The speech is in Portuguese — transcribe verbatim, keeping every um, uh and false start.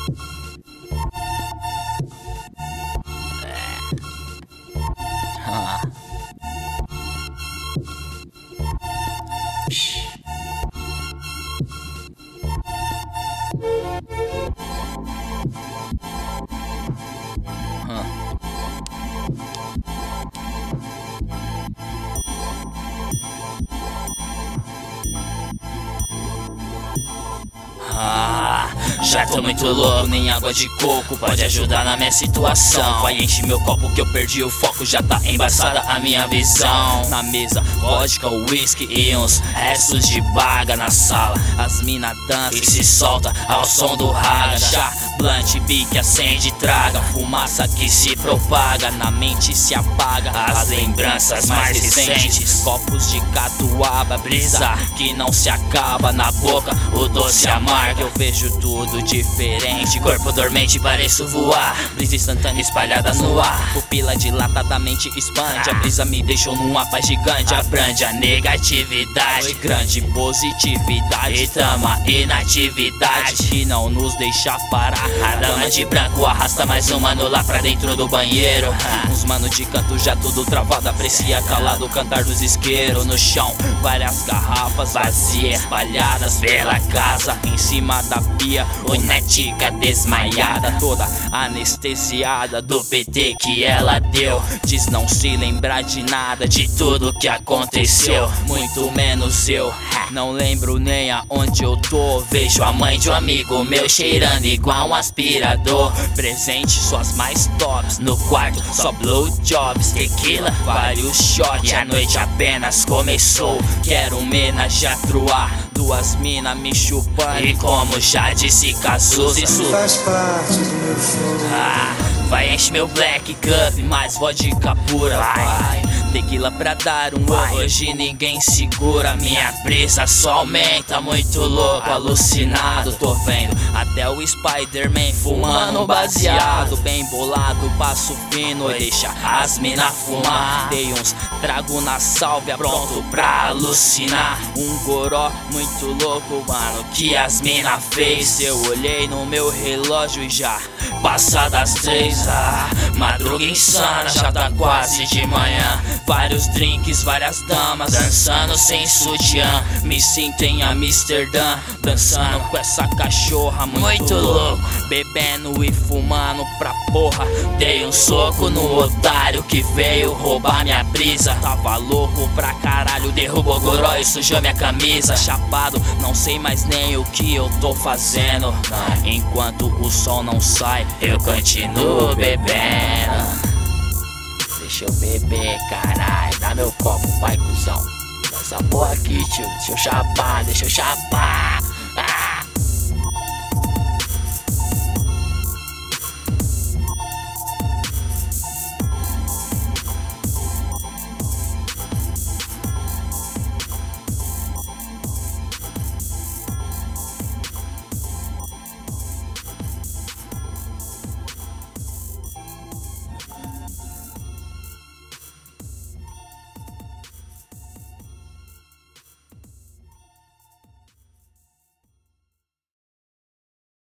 Ah. Ah, já tô muito louco, nem água de coco pode ajudar na minha situação. Vai encher meu copo que eu perdi o foco, já tá embaçada a minha visão. Na mesa, vodka, whisky e uns restos de baga na sala. As mina dançam e se solta ao som do raga. Chá, blunt, bique, acende, traga. Fumaça que se propaga, na mente se apaga as lembranças mais recentes. Copos de catuaba, brisa que não se acaba. Na boca, o doce amargo. Eu vejo tudo diferente, corpo dormente, pareço voar. Brisa instantânea espalhada no ar, pupila dilatadamente expande. A brisa me deixou numa paz gigante. Abrange a negatividade, grande positividade. Tama inatividade que não nos deixa parar. A dama de branco arrasta mais um mano lá pra dentro do banheiro. Uns mano de canto já tudo travado, aprecia calado o cantar dos isqueiros. No chão, várias garrafas vazias espalhadas pela casa. Em cima da pia, lunática desmaiada, toda anestesiada do P T que ela deu. Diz não se lembrar de nada, de tudo que aconteceu, muito menos eu. Não lembro nem aonde eu tô. Vejo a mãe de um amigo meu cheirando igual um aspirador. Presente suas mais tops, no quarto só blowjobs, tequila, vários shots. A noite apenas começou, quero homenagear truar. Duas mina me chupando e como já disse Cazuza, isso faz parte do meu show. Ah, vai enche meu black cup, mais vodka pura, vai. Tequila pra dar um vai. Hoje ninguém segura, minha brisa só aumenta. Muito louco, alucinado, tô vendo até o Spider-Man fumando baseado. Bem bolado, passo fino e deixa as mina fumar. Dei uns trago na sálvia, pronto pra alucinar. Um goró muito louco, mano, que as mina fez. Eu olhei no meu relógio e já passadas três. Ah, madruga insana, já tá quase de manhã. Vários drinks, várias damas dançando sem sutiã. Me sinto em Amsterdã, dançando com essa cachorra muito, muito louco, bebendo e fumando pra porra. Dei um soco no otário que veio roubar minha brisa. Tava louco pra caralho, derrubou goró e sujou minha camisa. Chapado, não sei mais nem o que eu tô fazendo. Enquanto o sol não sai, eu continuo bebendo. Deixa eu beber, caralho, dá meu copo, vai cuzão. Essa porra aqui, tio, deixa eu chapar, deixa eu chapar.